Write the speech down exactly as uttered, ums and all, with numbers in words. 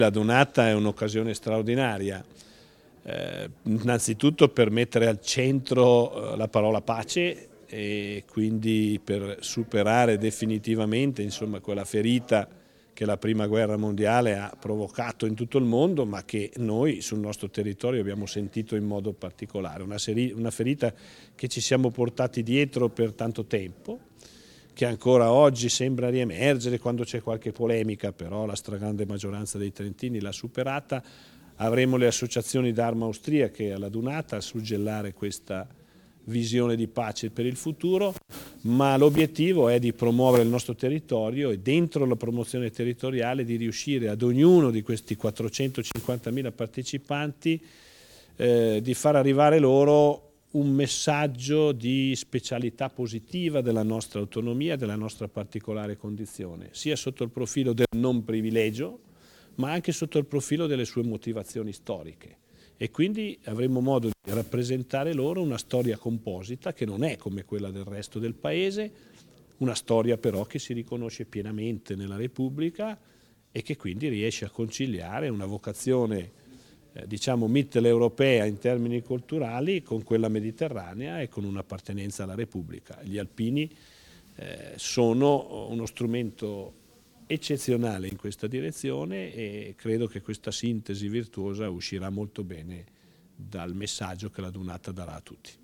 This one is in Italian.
La Donata è un'occasione straordinaria, eh, innanzitutto per mettere al centro eh, la parola pace e quindi per superare definitivamente, insomma, quella ferita che la prima guerra mondiale ha provocato in tutto il mondo, ma che noi sul nostro territorio abbiamo sentito in modo particolare, una, una ferita che ci siamo portati dietro per tanto tempo, che ancora oggi sembra riemergere quando c'è qualche polemica, però la stragrande maggioranza dei trentini l'ha superata. Avremo le associazioni d'arma austriache alla Donata a suggellare questa visione di pace per il futuro, ma l'obiettivo è di promuovere il nostro territorio e dentro la promozione territoriale di riuscire ad ognuno di questi quattrocentocinquantamila partecipanti eh, di far arrivare loro un messaggio di specialità positiva della nostra autonomia, della nostra particolare condizione, sia sotto il profilo del non privilegio, ma anche sotto il profilo delle sue motivazioni storiche. E quindi avremo modo di rappresentare loro una storia composita che non è come quella del resto del paese, una storia però che si riconosce pienamente nella Repubblica e che quindi riesce a conciliare una vocazione Eh, diciamo mitteleuropea in termini culturali con quella mediterranea e con un'appartenenza alla Repubblica. Gli alpini eh, sono uno strumento eccezionale in questa direzione e credo che questa sintesi virtuosa uscirà molto bene dal messaggio che la Donata darà a tutti.